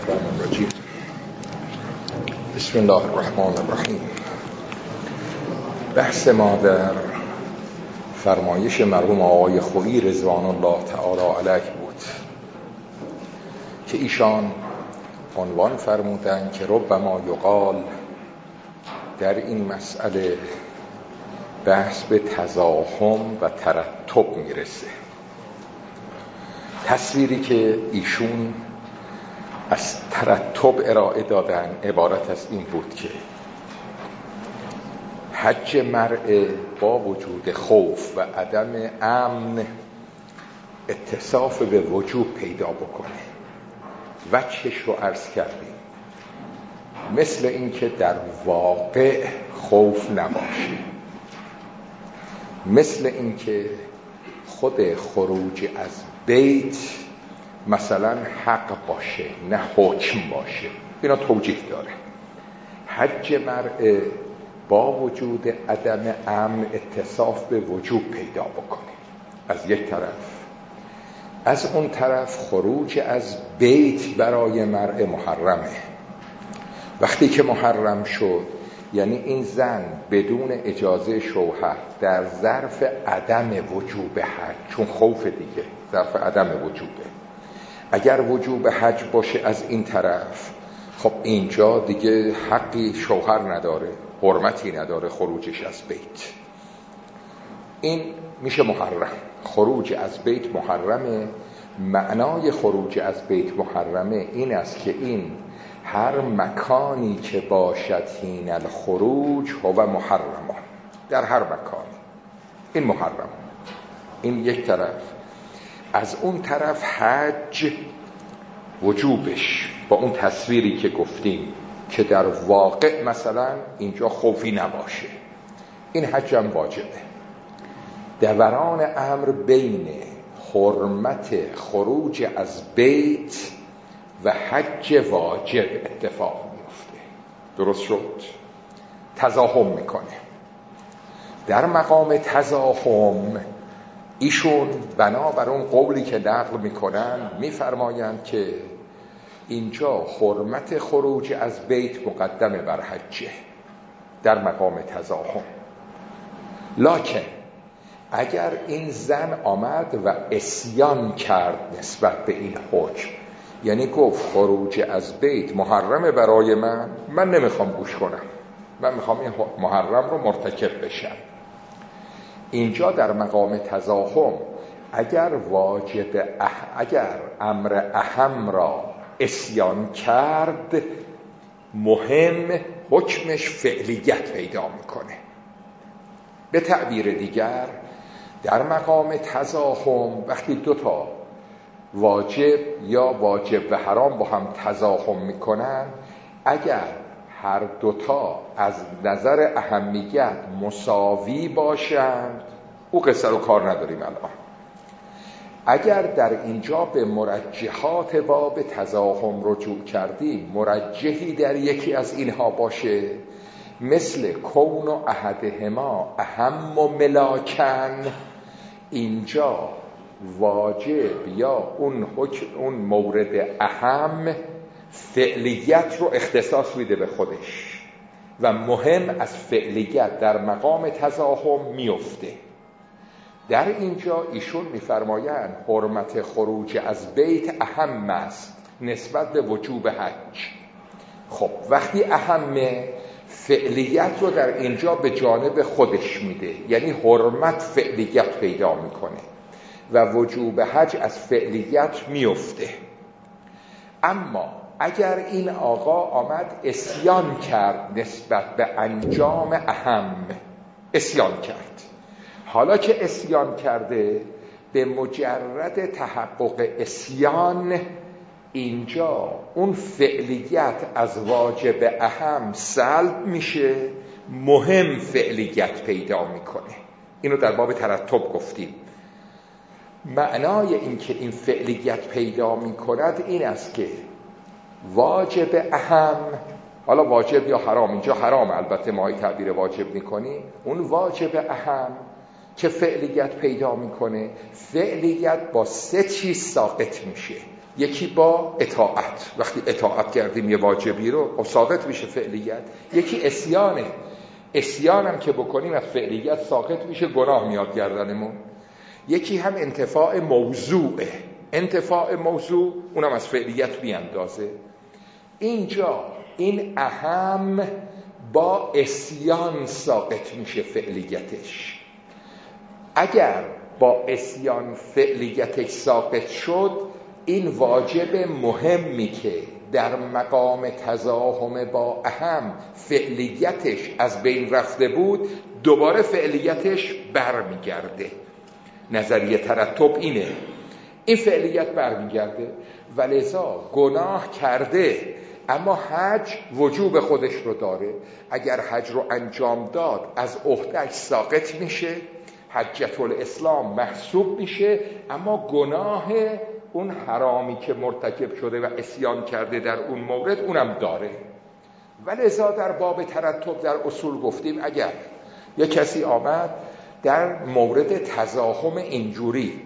الرحمن الرحیم. بسم الله الرحمن الرحیم. بحث ما در فرمایش مرحوم آقای خویی رضوان الله تعالی علیه بود که ایشان عنوان فرمودند که ربما یقال در این مسئله بحث به تزاحم و ترتب میرسه. تصویری که ایشون از ترتب ارائه دادن عبارت از این بود که حج مرء با وجود خوف و عدم امن اتصاف به وجوب پیدا بکنه. وجهش رو عرض کردیم، مثل این که در واقع خوف نباشه، مثل این که خود خروج از بیت مثلا حق باشه نه حکم باشه. اینا توجیه داره. حج مرء با وجود عدم امن اتصاف به وجوب پیدا بکنه از یک طرف، از اون طرف خروج از بیت برای مرء محرمه. وقتی که محرم شد یعنی این زن بدون اجازه شوهر در ظرف عدم وجوب حج، چون خوف دیگه ظرف عدم وجوبه، اگر وجوب حج باشه از این طرف، خب اینجا دیگه حقی شوهر نداره، حرمتی نداره خروجش از بیت. این میشه محرم. خروج از بیت محرمه. معنای خروج از بیت محرمه این است که این هر مکانی که باشد حین الخروج هو محرم، در هر مکانی این محرم. این یک طرف. از اون طرف حج وجوبش با اون تصویری که گفتیم که در واقع مثلا اینجا خوفی نباشه، این حج هم واجبه. دوران امر بین حرمت خروج از بیت و حج واجب اتفاق میفته. درست شد؟ تزاحم میکنه. در مقام تزاحم ایشون بنابر اون قولی که نقل میکنن میفرمایند که اینجا حرمت خروج از بیت مقدمه بر حجه در مقام تزاحم. لکن اگر این زن آمد و عصیان کرد نسبت به این حکم، یعنی گفت خروج از بیت محرمه برای من نمیخوام گوش کنم، من میخوام این محرم رو مرتکب بشم، اینجا در مقام تزاحم اگر اگر امر اهم را عصیان کرد، مهم حکمش فعلیت پیدا میکنه. به تعبیر دیگر در مقام تزاحم وقتی دوتا واجب یا واجب و حرام با هم تزاحم میکنن، اگر هر دوتا از نظر اهمیت مساوی باشند، او قصه رو کار نداریم الان. اگر در اینجا به مرجحات باب تزاحم رجوع کردیم، مرجحی در یکی از اینها باشه، مثل کون و احدهما اهم و ملاکن، اینجا واجب یا اون مورد اهم فعلیت رو اختصاص میده به خودش و مهم از فعلیت در مقام تزاحم میفته. در اینجا ایشون میفرمایند حرمت خروج از بیت اهم است نسبت به وجوب حج. خب وقتی اهمه، فعلیت رو در اینجا به جانب خودش میده، یعنی حرمت فعلیت پیدا میکنه و وجوب حج از فعلیت میفته. اما اگر این آقا آمد عصیان کرد نسبت به انجام اهم، عصیان کرد، حالا که عصیان کرده، به مجرد تحقق عصیان اینجا اون فعلیت از واجب اهم سلب میشه، مهم فعلیت پیدا میکنه. اینو در باب ترتب گفتیم. معنای این که این فعلیت پیدا میکند این است که واجب اهم، حالا واجب یا حرام، اینجا حرام البته ما تعبیر واجب میکنیم، اون واجب اهم که فعلیت پیدا میکنه، فعلیت با 3 چیز ساقط میشه. یکی با اطاعت، وقتی اطاعت کردیم یه واجبی رو ساقط میشه فعلیت. یکی اسیان هم که بکنیم از فعلیت ساقط میشه، گناه میاد گردنمون. یکی هم انتفاع موضوعه، انتفاع موضوع اونم از فعلیت بیاندازه. اینجا این اهم با اسیان ساقط میشه فعلیتش. اگر با اسیان فعلیتش ساقط شد، این واجب مهمی که در مقام تزاحم با اهم فعلیتش از بین رفته بود، دوباره فعلیتش برمیگرده. نظریه ترتب اینه، این فعلیت برمیگرده و لذا گناه کرده اما حج وجوب خودش رو داره. اگر حج رو انجام داد از عهده‌اش ساقط میشه، حجة الاسلام محسوب میشه، اما گناه اون حرامی که مرتکب شده و عصیان کرده در اون مورد اونم داره. ولذا در باب ترتب در اصول گفتیم اگر یک کسی آمد در مورد تزاحم اینجوری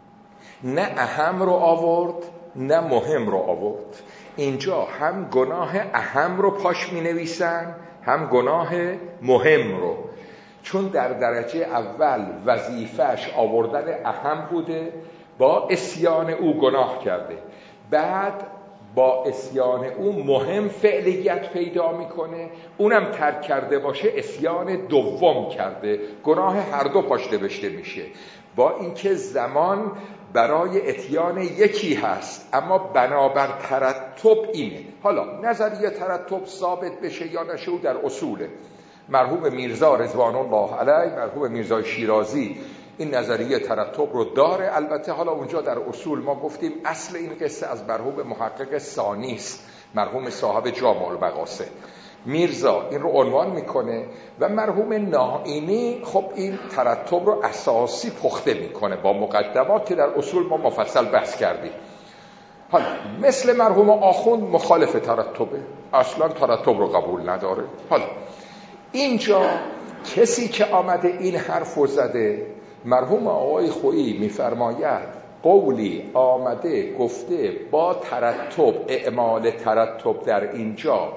نه اهم رو آورد نه مهم رو آورد، اینجا هم گناه اهم رو پاش می نویسن هم گناه مهم رو، چون در درجه اول وظیفه‌اش آوردن اهم بوده، با عصیان او گناه کرده، بعد با عصیان او مهم فعلیت پیدا میکنه، اونم ترک کرده باشه عصیان دوم کرده، گناه هر دو پاش نوشته میشه. با اینکه زمان برای اتیان یکی هست، اما بنابر ترتب اینه. حالا نظریه ترتب ثابت بشه یا نشه در اصوله. مرحوم میرزا رضوان الله علیه، مرحوم میرزا شیرازی این نظریه ترتب رو داره. البته حالا اونجا در اصول ما گفتیم اصل این قصه از مرحوم محقق ثانی است، مرحوم صاحب جامع المقاصد. میرزا این رو عنوان میکنه و مرحوم نائینی خب این ترتب رو اساسی پخته میکنه با مقدمات که در اصول ما مفصل بحث کردیم. حالا مثل مرحوم آخوند مخالف ترتبه، اصلا ترتب رو قبول نداره. حالا اینجا کسی که آمده این حرف رو زده، مرحوم آقای خویی میفرماید قولی آمده گفته با ترتب، اعمال ترتب در اینجا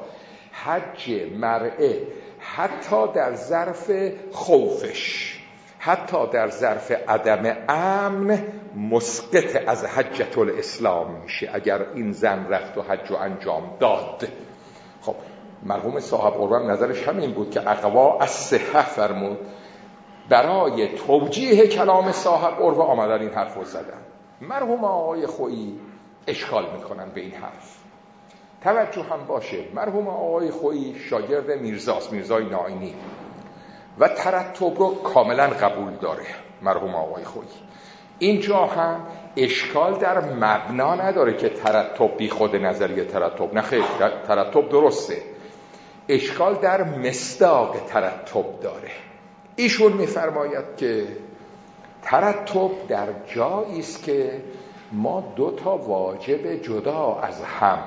حج مرئه حتی در ظرف خوفش، حتی در ظرف عدم امن مسقط از حجة الاسلام میشه اگر این زن رفت و حج رو انجام داد. خب مرحوم صاحب قربان نظرش همین بود که اقوا از صحه فرمود. برای توجیه کلام صاحب قربه آمدن این حرف رو زدن. مرحوم آقای خویی اشکال میکنن به این حرف. توجه هم باشه، مرحوم آقای خویی شاگرد میرزاست، میرزای نائینی، و ترتب رو کاملا قبول داره مرحوم آقای خویی. اینجا هم اشکال در مبنا نداره که ترتب بی خود نظریه ترتب، نه خیر، ترتب درسته. اشکال در مصداق ترتب داره. ایشون میفرماید که ترتب در جایی است که ما دو تا واجب جدا از هم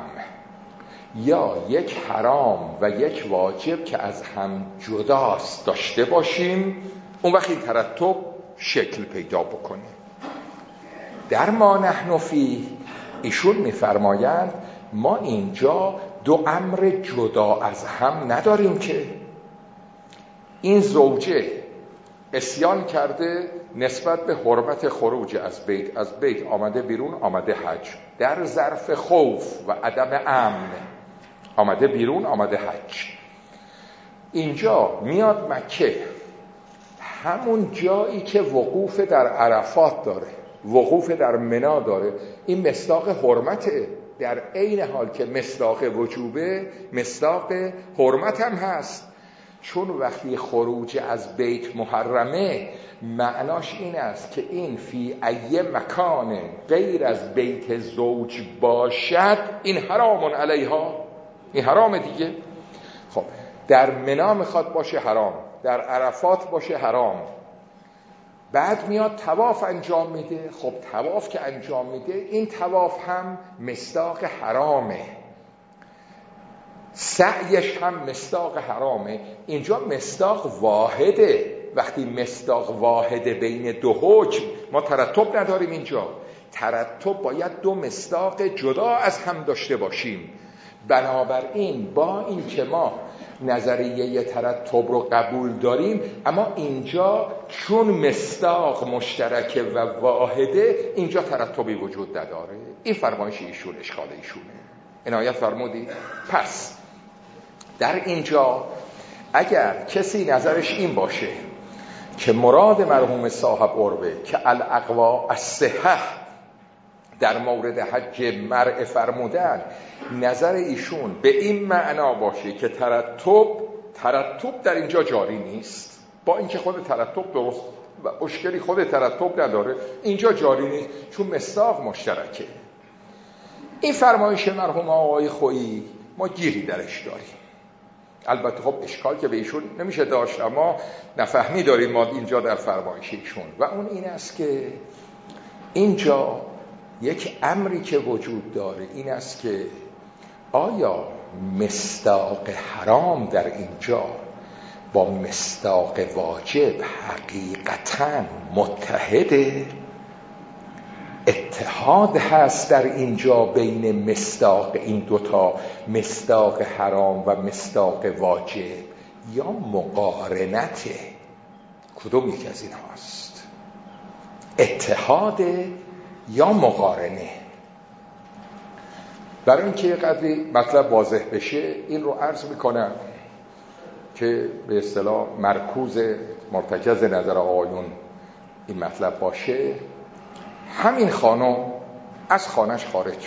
یا یک حرام و یک واجب که از هم جداست داشته باشیم، اون وقت این ترتب شکل پیدا بکنه. در ما نحن فی ایشون میفرمایند ما اینجا دو امر جدا از هم نداریم که این زوجه عصیان کرده نسبت به حرمت خروج از بیت آمده بیرون، آمده حج در ظرف خوف و عدم امن، آمده بیرون، آمده حج. اینجا میاد مکه، همون جایی که وقوف در عرفات داره، وقوف در منی داره، این مصداق حرمته، در عین حال که مصداق وجوبه مصداق حرمت هم هست. چون وقتی خروج از بیت محرمه معناش این است که این فی ای مکان غیر از بیت زوج باشد این حرام علیها، این حرام دیگه. خب در منی میخواد باشه حرام، در عرفات باشه حرام، بعد میاد طواف انجام میده. خب طواف که انجام میده این طواف هم مصداق حرامه، سعیش هم مصداق حرامه. اینجا مصداق واحده. وقتی مصداق واحده بین دو حکم ما ترتب نداریم. اینجا ترتب باید دو مصداق جدا از هم داشته باشیم. بنابراین با این که ما نظریه ترتب رو قبول داریم، اما اینجا چون مصداق مشترک و واحده، اینجا ترتبی وجود نداره. این فرمایش ایشون، اشکال ایشونه. عنایت فرمودید. پس در اینجا اگر کسی نظرش این باشه که مراد مرحوم صاحب عروه که الاقوا الصحه در مورد حج مرء فرمودن، نظر ایشون به این معنا باشه که ترتب در اینجا جاری نیست، با اینکه خود ترتب درست و اشکالی خود ترتب نداره، اینجا جاری نیست چون مصداق مشترکه. این فرمایش مرحوم آقای خویی ما گیری درش داریم. البته خب اشکال که به ایشون نمیشه داشت، اما نفهمی داریم ما اینجا در فرمایش ایشون، و اون این است که اینجا یک امری که وجود داره این است که آیا مصداق حرام در اینجا با مصداق واجب حقیقتاً متحده؟ اتحاد هست در اینجا بین مصداق این دوتا، مصداق حرام و مصداق واجب، یا مقارنته؟ کدوم یک از این هاست؟ اتحاد یا مقارنه؟ برای اینکه یه قدری مطلب واضح بشه این رو عرض میکنم که به اصطلاح مرکوز مرتکز نظر آقایون این مطلب باشه. همین خانم از خانش خارج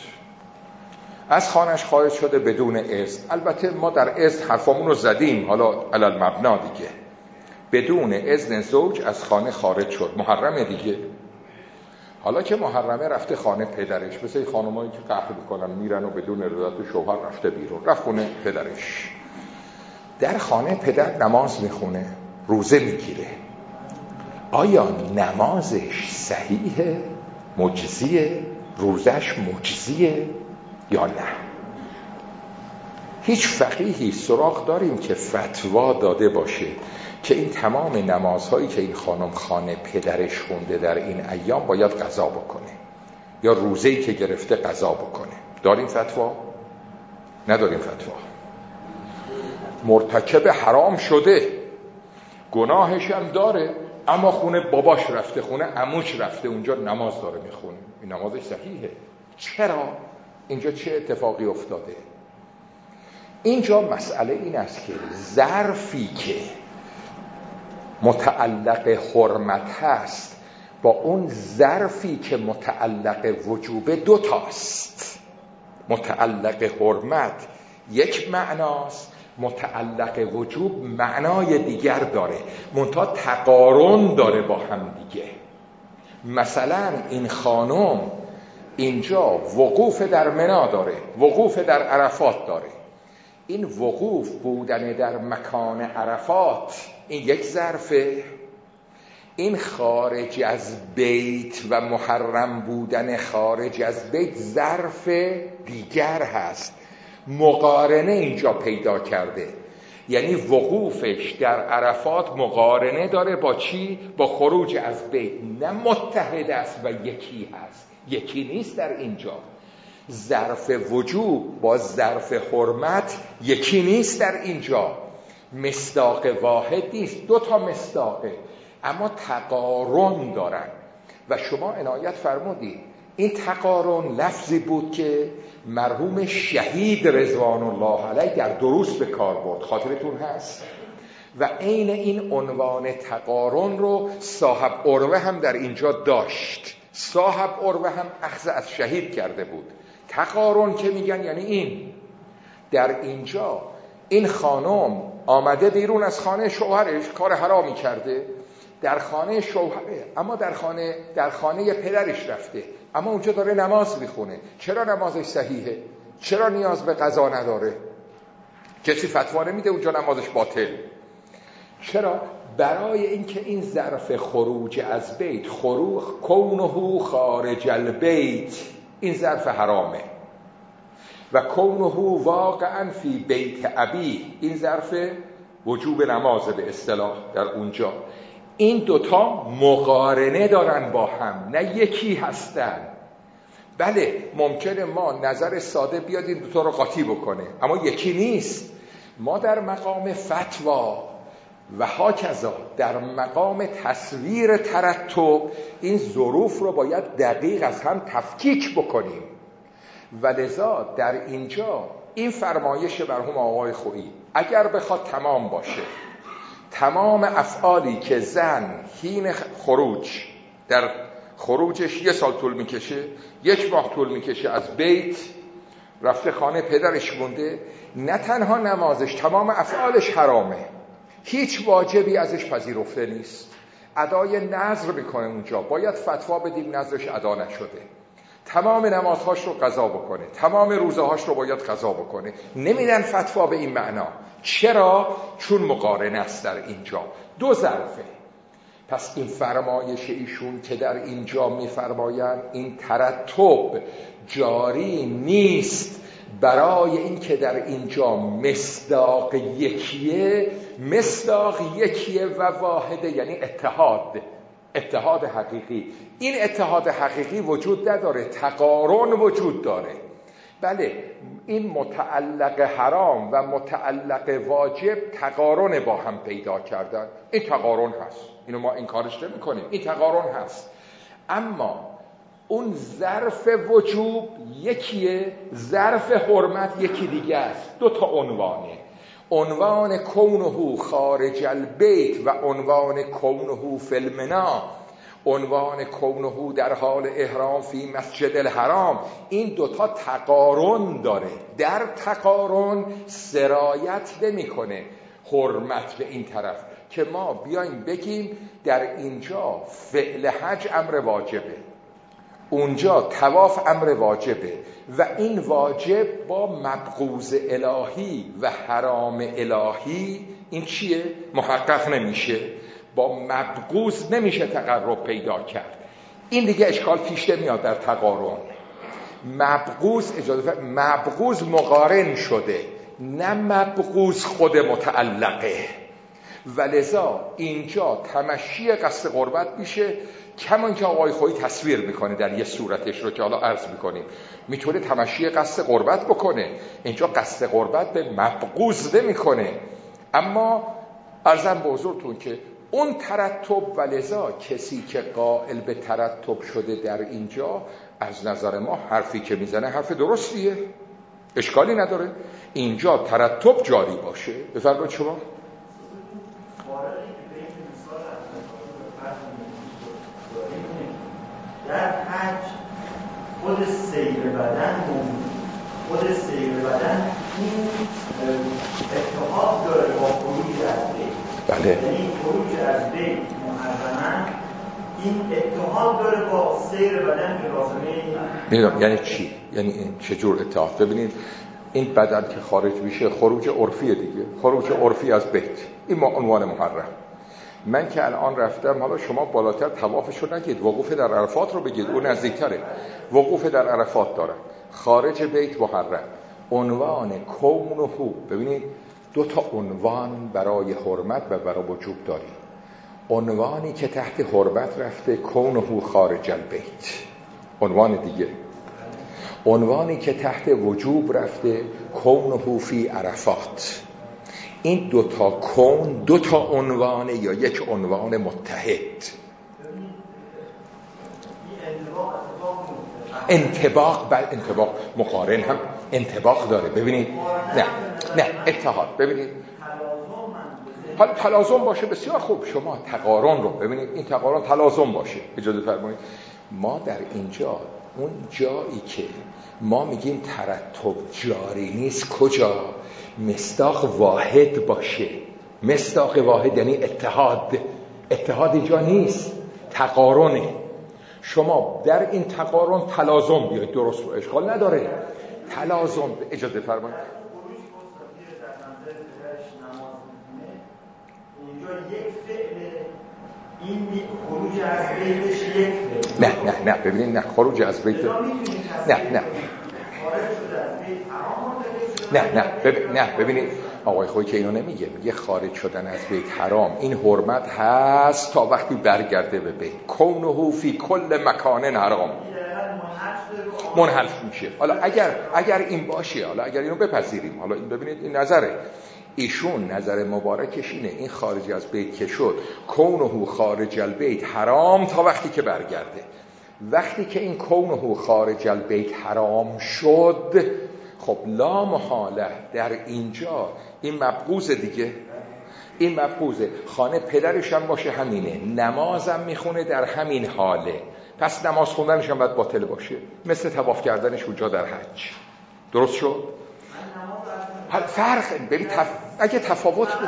شده بدون اذن. البته ما در اذن حرفامون رو زدیم، حالا علل مبنا دیگه. بدون اذن زوج از خانه خارج شد، محرمه دیگه. حالا که محرمه رفته خانه پدرش، مثل خانمایی که قهر میکنن میرن و بدون رضایت شوهر رفته بیرون، رفت خونه پدرش. در خانه پدر نماز میخونه، روزه میگیره. آیا نمازش صحیحه؟ مجزیه؟ روزش مجزیه یا نه؟ هیچ فقیهی سراغ داریم که فتوا داده باشه که این تمام نمازهایی که این خانم خانه پدرش خونده در این ایام باید قضا بکنه، یا روزه‌ای که گرفته قضا بکنه؟ داریم فتوا؟ نداریم فتوا. مرتکب حرام شده، گناهش هم داره، اما خونه باباش رفته، خونه عموش رفته، اونجا نماز داره میخونه، این نمازش صحیحه. چرا؟ اینجا چه اتفاقی افتاده؟ اینجا مسئله این است که ظرفی که متعلق حرمت هست با اون ظرفی که متعلق وجوب دوتاست. متعلق حرمت یک معناست، متعلق وجوب معنای دیگر داره، منتها تقارن داره با هم دیگه. مثلا این خانم اینجا وقوف در منا داره، وقوف در عرفات داره. این وقوف بودن در مکان عرفات این یک ظرفه، این خارج از بیت و محرم بودن خارج از بیت ظرف دیگر هست. مقارنه اینجا پیدا کرده، یعنی وقوفش در عرفات مقارنه داره با چی؟ با خروج از بیت. نه متحد است و یکی هست، یکی نیست در اینجا. ظرف وجوب با ظرف حرمت یکی نیست در اینجا، مصداق واحد نیست، دو تا مصداقه اما تقارن دارن. و شما عنایت فرمودید این تقارن لفظی بود که مرحوم شهید رضوان الله علیه در دروس به کار برد، خاطرتون هست؟ و عین این عنوان تقارن رو صاحب عروه هم در اینجا داشت. صاحب عروه هم اخذ از شهید کرده بود. تقارن که میگن یعنی این، در اینجا این خانم آمده بیرون از خانه شوهرش، کار حرامی کرده در خانه شوهره، اما در خانه پدرش رفته، اما اونجا داره نماز میخونه. چرا نمازش صحیحه؟ چرا نیاز به قضا نداره؟ کسی فتوا نمیده اونجا نمازش باطل. چرا؟ برای اینکه این ظرف خروج از بیت، خروج کونه خارج البیت، این ظرف حرامه، و کونه واقعا فی بیت ابی، این ظرف وجوب نمازه به اصطلاح در اونجا. این دوتا مقارنه دارن با هم، نه یکی هستن. بله ممکنه ما نظر ساده بیاد این دوتا رو قاطی بکنه، اما یکی نیست. ما در مقام فتوا و هاکذا در مقام تصویر ترتب این ظروف رو باید دقیق از هم تفکیک بکنیم. و لذا در اینجا این فرمایش مرحوم آقای خویی اگر بخواد تمام باشه، تمام افعالی که زن حین خروج در خروجش 1 سال طول میکشه، 1 ماه طول میکشه، از بیت رفته خانه پدرش مونده، نه تنها نمازش، تمام افعالش حرامه، هیچ واجبی ازش پذیرفته نیست. ادای نذر میکنه اونجا، باید فتوا بدیم نذرش ادا نشده. تمام نمازهاش رو قضا بکنه، تمام روزهاش رو باید قضا بکنه. نمیدن فتوا به این معنا. چرا؟ چون مقارنه است در اینجا، 2 ظرفه. پس این فرمایش ایشون که در اینجا میفرمایند این ترتب جاری نیست برای این که در اینجا مصداق یکیه، مصداق یکیه و واحده، یعنی اتحاد حقیقی. این اتحاد حقیقی وجود نداره، تقارن وجود داره. بله این متعلق حرام و متعلق واجب تقارن با هم پیدا کردن، این تقارن هست، اینو ما انکارش نمی کنیم، این تقارن هست. اما اون ظرف وجوب یکیه، ظرف حرمت یکی دیگه است. 2 تا عنوانه، عنوان کونه خارج البیت و عنوان کونه فی المنا، عنوان کونه در حال احرام فی مسجد الحرام. این 2 تا تقارن داره، در تقارن سرایت نمی‌کنه حرمت به این طرف که ما بیایم بگیم در اینجا فعل حج امر واجبه، اونجا طواف امر واجبه و این واجب با مبغوض الهی و حرام الهی این چیه؟ محقق نمیشه، با مبغوض نمیشه تقرب پیدا کرد. این دیگه اشکال پیش نمیاد در تقارن. مبغوض مبغوض مقارن شده، نه مبغوض خود متعلقه. ولذا اینجا تمشی قصد قربت میشه، کمان که آقای خویی تصویر میکنه در یه صورتش رو که حالا عرض میکنیم، میتونه تمشی قصد قربت بکنه. اینجا قصد قربت به مبغوض نمیکنه. اما عرضم به حضورتون که اون ترتب، ولذا کسی که قائل به ترتب شده در اینجا از نظر ما حرفی که میزنه حرف درستیه، اشکالی نداره. اینجا ترتب جاری باشه. بفرمایید شما. در حج خود سیر بدن این اتحاد داره با خروج از بیت. بله. یعنی خروج از بیت محرماً این اتحاد داره با سیر بدن که لازمه. یعنی چی؟ یعنی این چجور اتحاد؟ ببینید این بدن که خارج میشه خروج عرفیه دیگه، خروج عرفی از بیت، این ما عنوان محرم. من که الان رفتم، حالا شما بالاتر طوافشو نگید، وقوف در عرفات رو بگید، اون نزدیکتره. وقوف در عرفات دارن، خارج بیت محرم، عنوان کونه. ببینید 2 تا عنوان برای حرمت و برای وجوب داریم. عنوانی که تحت حرمت رفته کونه خارج البیت، عنوان دیگه. عنوانی که تحت وجوب رفته کونه فی عرفات. این 2 تا کون 2 تا عنوانه یا یک عنوان متحد. انطباق بر انطباق، مقارن هم انطباق داره. ببینید نه اتحاد. ببینید حالا تلازم باشه بسیار خوب، شما تقارن رو ببینید، این تقارن تلازم باشه. اجازه فرمایید ما در اینجا اون جایی که ما میگیم ترتب جاری نیست، کجا؟ مصداق واحد باشه. مصداق واحد یعنی اتحاد اینجا نیست، تقارنه. شما در این تقارن تلازم بیاید، درست رو اشکال نداره. تلازم. اجازه فرمایید اونجا یک فعل، این خروج از بیتش یک فعل. نه ببینید، نه خروج از بیت، نه نه ببینید آقای خویی که اینو نمیگه، میگه خارج شدن از بیت حرام این حرمت هست تا وقتی برگرده به بیت. کونه فی کل مکان حرام منحرف میشه. حالا اگر این باشه، حالا اگر اینو بپذیریم، حالا این ببینید این نظره ایشون، نظر مبارکش اینه این خارج از بیت که شد کونه خارج البیت حرام تا وقتی که برگرده. وقتی که این کونه خارج البیت حرام شد، خب لا محاله در اینجا این مبغوض دیگه، این مبغوضه. خانه پدرش هم باشه همینه، نمازم میخونه در همین حاله، پس نماز خوندنش هم باید باطل باشه، مثل طواف کردنش اونجا در حج. درست شد؟ فرق ببین اگه تفاوت بود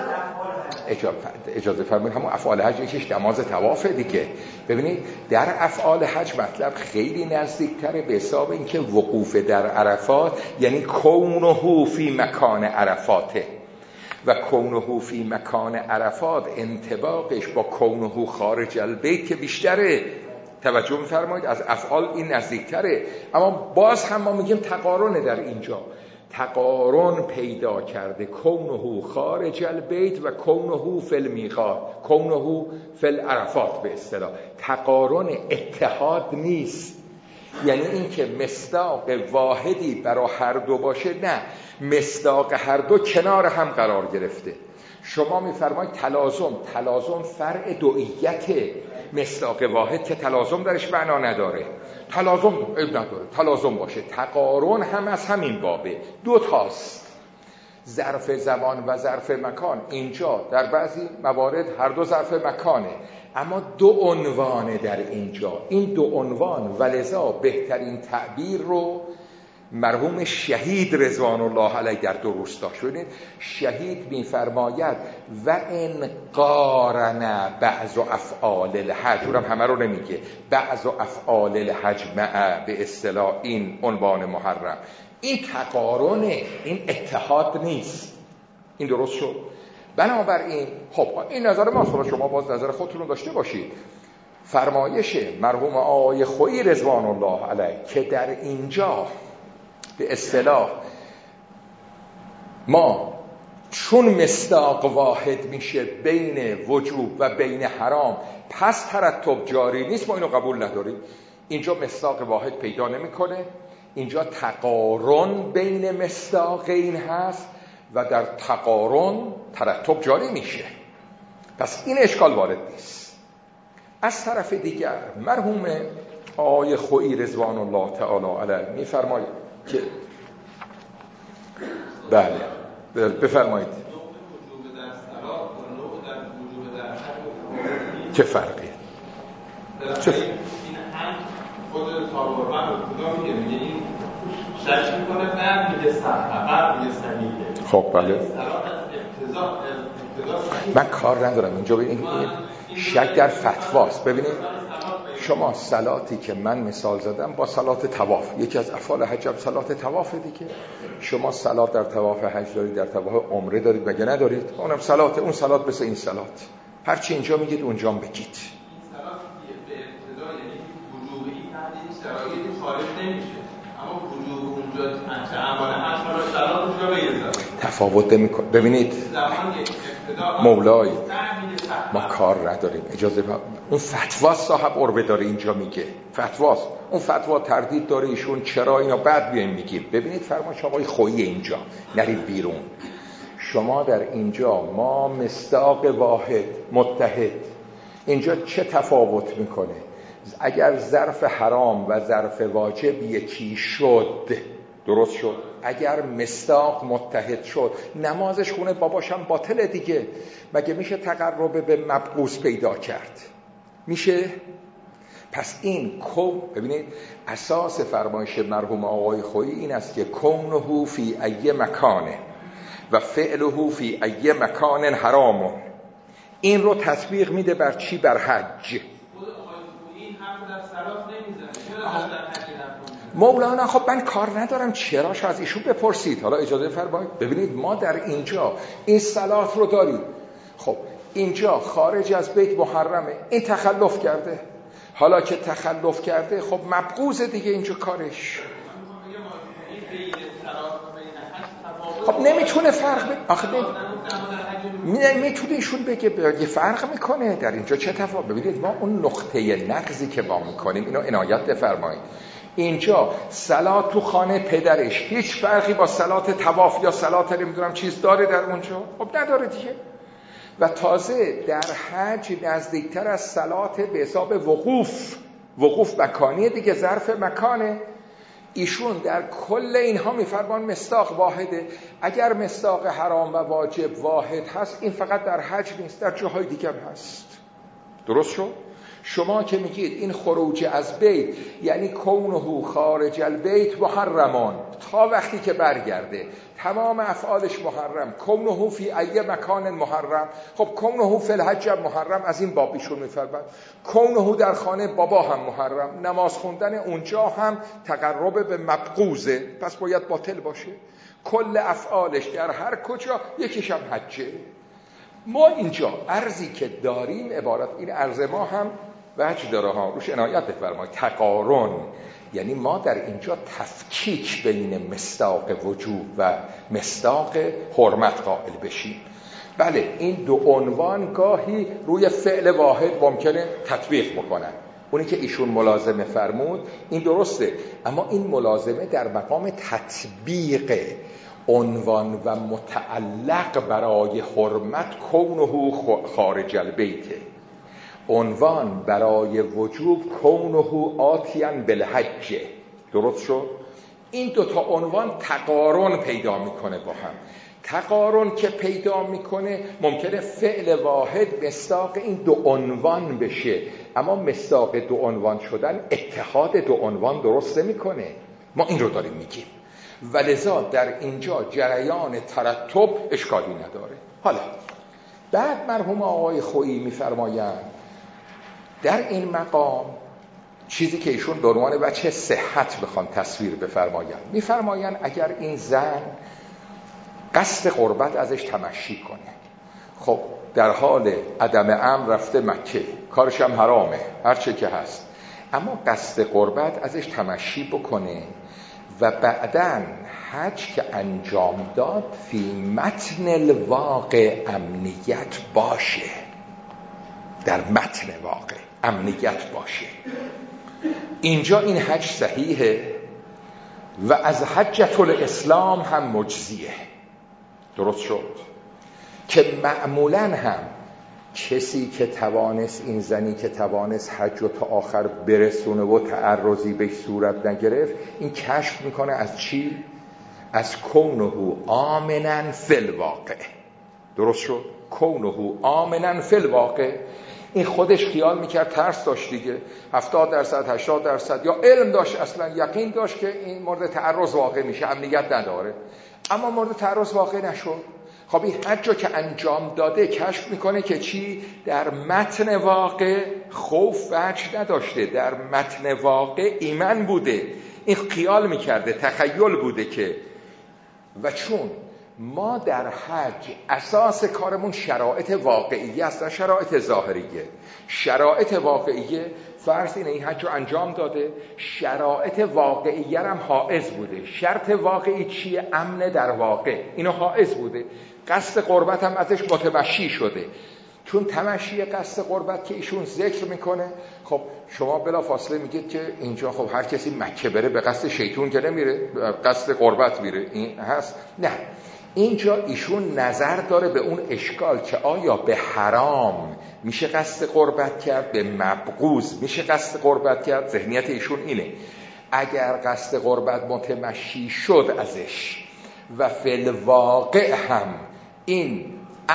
اجازه فرمایید، همون افعال حج یکیش نماز طوافه دیگه. ببینید در افعال حج مطلب خیلی نزدیکتره به حساب اینکه وقوف در عرفات یعنی کونه فی مکان عرفاته، و کونه فی مکان عرفات انطباقش با کونه خارج البیت که بیشتره. توجه می‌فرمایید از افعال این نزدیکتره، اما باز هم ما میگیم تقارنه. در اینجا تقارن پیدا کرده کونه خارج البیت و کونه فی المیقات، کونه فی العرفات به اصطلاح. تقارن اتحاد نیست، یعنی این که مصداق واحدی برای هر دو باشه، نه، مصداق هر دو کنار هم قرار گرفته. شما میفرمایید تلازم فرع دوئیته، مصداق واحد که تلازم درش معنا نداره، تلازم نداره، تلازم باشه. تقارن هم از همین بابه، دو تاست، ظرف زمان و ظرف مکان. اینجا در بعضی موارد هر دو ظرف مکانه، اما دو عنوانه در اینجا. این دو عنوان ولذا بهترین تعبیر رو مرحوم شهید رضوان الله علیه در دروس داشت. ببینید شهید میفرماید و ان قارن بعض افعال الحج، اونم همه رو نمیگه، بعض افعال الحج مع به اصطلاح این عنوان محرم. این تقارنه، این اتحاد نیست. این درست شد؟ بنابراین خب این نظر ما، شما باز نظر خودتون رو داشته باشید. فرمایش مرحوم آقای خویی رضوان الله علیه که در اینجا به اصطلاح ما چون مصداق واحد میشه بین وجوب و بین حرام، پس ترتب جاری نیست، ما اینو قبول نداریم. اینجا مصداق واحد پیدا نمیکنه، اینجا تقارن بین مصداقین هست و در تقارن ترتب جاری میشه، پس این اشکال وارد نیست. از طرف دیگر مرحوم آقای خویی رضوان الله تعالی علیه میفرماید که بله بفرمایید چه فرقی؟ چه فرقی؟ خود تابرمن رو کدا میگه این شرش میکنه بعد میگه صحبه بعد میگه صحیحه. خب بله من کار ندارم اینجا. این شک در فتواست. ببینید شما صلاتی که من مثال زدم با صلات طواف، یکی از افعال حج هم صلات طواف دیگه. شما صلات در طواف حج دارید، در طواف عمره دارید، مگه ندارید؟ اونم صلات، اون صلات مثل این صلات، هر چی اینجا میگید اونجا هم بگید. این صلات به ابتدا یعنی وجوبی تحت این شرایطی خارج نمیشه، اما وجوب اونجا انچه اعمال حج را صلات اونجا بگذارید تفاوت نمیکنه. ببینید مولای ما کار نداریم، اجازه اون فتوا صاحب عربه داره اینجا میگه، فتواست، اون فتوا تردید داره ایشون، چرا اینا بعد بیایم میگیم. ببینید فرمایش آقای خویی اینجا، نرید بیرون. شما در اینجا ما مصداق واحد متحد، اینجا چه تفاوت میکنه؟ اگر ظرف حرام و ظرف واجب یکی شد، درست شد، اگر مصداق متحد شد، نمازش خونه باباشم باطله دیگه. مگه میشه تقرب به مبغوض پیدا کرد؟ میشه؟ پس این ببینید اساس فرمایش مرحوم آقای خویی این است که کونه فی ای مکانه و فعله فی ای مکان حرام. این رو تطبیق میده بر چی؟ بر حج. مولانا خب من کار ندارم، چراش از ایشون بپرسید. حالا اجازه فرمایید. ببینید ما در اینجا این صلات رو داریم، خب اینجا خارج از بیت محرمه، این تخلف کرده، حالا که تخلف کرده خب مبغوض دیگه اینجا کارش. این خب نمیتونه فرق نمیتونه ایشون بگه فرق میکنه در اینجا چه تفاوت. ببینید ما اون نقطه نقضی که ما میکنیم اینو عنایت بفرمایید. اینجا صلات تو خانه پدرش هیچ فرقی با صلات طواف یا صلات نمیدونم چیز داره در اونجا؟ خب نداره دیگه. و تازه در حج نزدیکتر از صلات به حساب وقوف مکانی دیگه، ظرف مکانه. ایشون در کل اینها میفرمان مصداق واحده. اگر مصداق حرام و واجب واحد هست، این فقط در حج نیست، در جاهای دیگه هم هست. درست شد؟ شما که میگید این خروج از بیت یعنی کونه خارج البیت محرمان، تا وقتی که برگرده تمام افعالش محرم. کونه فی ای مکان محرم، خب کونه فی الحج محرم، از این باب ایشون میفرماد. کونه در خانه بابا هم محرم، نماز خوندن اونجا هم تقرب به مبغوزه، پس باید باطل باشه. کل افعالش در هر کجا یکیش هم حجه. ما اینجا ارزی که داریم عبارت، این ارز ما هم وجه داره ها، روش عنایت بفرمایید. تقارن یعنی ما در اینجا تفکیک بین مصداق وجوب و مصداق حرمت قائل بشیم. بله این دو عنوان گاهی روی فعل واحد ممکنه تطبیق بکنن، اونی که ایشون ملازمه فرمود این درسته، اما این ملازمه در مقام تطبیق عنوان و متعلق برای حرمت کونه خارج البیت، عنوان برای وجوب کونه آتیاً بالحج. درست شد؟ این دوتا عنوان تقارن پیدا میکنه با هم. تقارن که پیدا میکنه ممکنه فعل واحد مصداق این دو عنوان بشه، اما مصداق دو عنوان شدن اتحاد دو عنوان درست نمیکنه. ما این رو داریم میگیم، ولذا در اینجا جریان ترتب اشکالی نداره. حالا بعد مرحوم آقای خویی میفرمایند در این مقام چیزی که ایشون به عنوان وجه صحت بخوان تصویر بفرمایند، میفرمایند اگر این زن قصد قربت ازش تمشی کنه، خب در حال عدم امن رفته مکه، کارش هم حرامه هر چه که هست، اما قصد قربت ازش تمشی بکنه و بعداً حج که انجام داد فی متن الواقع امنیت باشه، در متن واقع امنیت باشه، اینجا این حج صحیحه و از حجة الاسلام هم مجزیه. درست شد؟ که معمولاً هم کسی که توانست، این زنی که توانست حج رو تا آخر برسونه و تعرضی بهش صورت نگرفت، این کشف میکنه از چی؟ از کونه آمناً فی الواقع. درست شد؟ کونه آمناً فی الواقع. این خودش خیال میکرد، ترس داشت دیگه، 70% 80% یا علم داشت، اصلا یقین داشت که این مورد تعرض واقع میشه، امنیت نداره، اما مورد تعرض واقع نشد. خب این حج رو که انجام داده کشف میکنه که چی؟ در متن واقع خوف وجه نداشته، در متن واقع ایمان بوده. این خیال میکرده، تخیل بوده که، و چون ما در حج اساس کارمون شرایط واقعیه است، نه شرایط ظاهریه. شرایط واقعیه فرض اینه این حج رو انجام داده، شرایط واقعیه هم حائز بوده. شرط واقعی چیه؟ امن در واقع، اینو حائز بوده. قصد قربت هم ازش متمشی شده. چون تمشی قصد قربت که ایشون ذکر میکنه، خب شما بلا فاصله میگید که اینجا خب هر کسی مکه بره به قصد شیطون که نمیره، قصد قربت میره، این هست؟ نه، اینجا ایشون نظر داره به اون اشکال که آیا به حرام میشه قصد قربت کرد، به مبغوض میشه قصد قربت کرد. ذهنیت ایشون اینه اگر قصد قربت متمشی شد ازش و فی الواقع هم این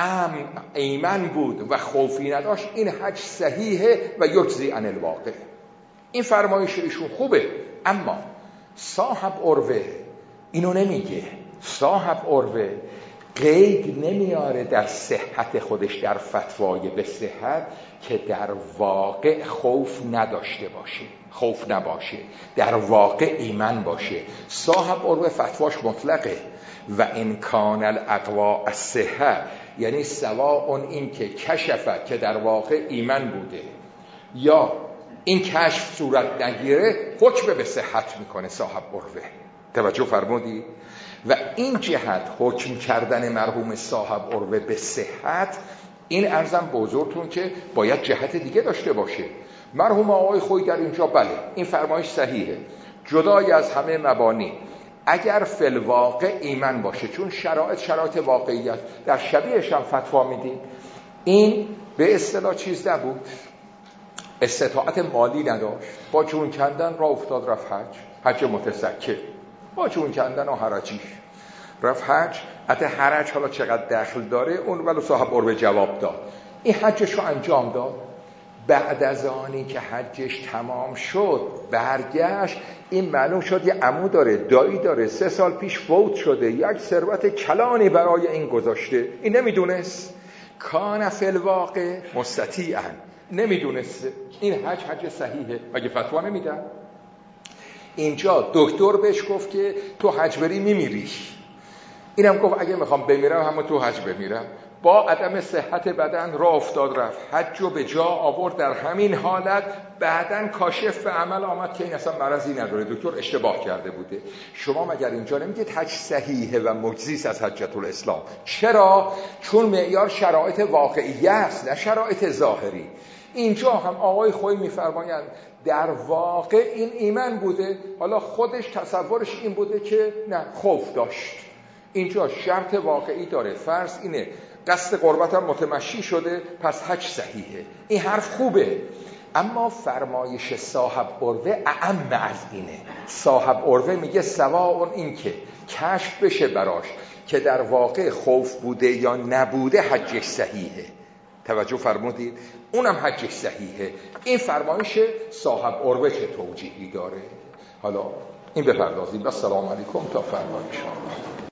ایمن بود و خوفی نداشت، این حج صحیحه و یجزی عن الواقع. این فرمایش ایشون خوبه، اما صاحب عروه اینو نمیگه. صاحب عروه قید نمیاره در صحت خودش، در فتوای به صحت، که در واقع خوف نداشته باشه، خوف نباشه، در واقع ایمان باشه. صاحب عروه فتواش مطلقه و ان کان الاقوا الصحه، یعنی سواء این که کشفت که در واقع ایمان بوده یا این کشف صورت نگیره، حکم به صحت میکنه صاحب عروه. توجه فرمودی؟ و این جهت حکم کردن مرحوم صاحب عروه به صحت، این عرضم بزرگتون که باید جهت دیگه داشته باشه. مرحوم آقای خویی در اینجا بله این فرمایش صحیحه، جدای از همه مبانی اگر فی‌الواقع ایمن باشه، چون شرایط واقعیت در شبیهش هم فتوا میدیم، این به اصطلاح چیز نبود، استطاعت مالی نداشت، با جون کندن را افتاد رفت حج متسکه، با جون کندن و حرجیش رفت حج. حتی حرج حالا چقدر دخل داره اون ولو صاحب عروه جواب داد، این حجش رو انجام داد. بعد از آنی که حجش تمام شد برگشت، این معلوم شد یه عمو داره، دایی داره، 3 سال پیش فوت شده، یک ثروت کلانی برای این گذاشته، این نمیدونست. کان فی الواقع مستطیعاً، نمیدونست این حج صحیحه، مگه فتوا نمیدن؟ اینجا دکتر بهش گفت که تو حج بری میمیری، اینم گفت اگه میخوام بمیرم همون تو حج بمیرم. با عدم صحت بدن راه افتاد رفت حج رو به جا آورد در همین حالت. بعدن کاشف به عمل آمد که این اصلا مرضی نداره، دکتر اشتباه کرده بوده. شما مگر اینجا نمیگید حج صحیحه و مجزی است از حجة الاسلام؟ چرا؟ چون معیار شرایط واقعی است نه شرایط ظاهری. اینجا هم آقای خویی میفرمایند در واقع این ایمان بوده، حالا خودش تصورش این بوده که نه خوف داشت. اینجا شرط واقعی داره، فرض اینه قصد قربت هم متمشی شده، پس حج صحیحه. این حرف خوبه، اما فرمایش صاحب عروه اعم از اینه. صاحب عروه میگه سواء این که کشف بشه براش که در واقع خوف بوده یا نبوده حجش صحیحه. توجه فرمودید؟ اونم حجش صحیحه. این فرمایش صاحب عروه چه توجیهی داره؟ حالا این بپردازیم. السلام علیکم تا فردا ان شاء الله.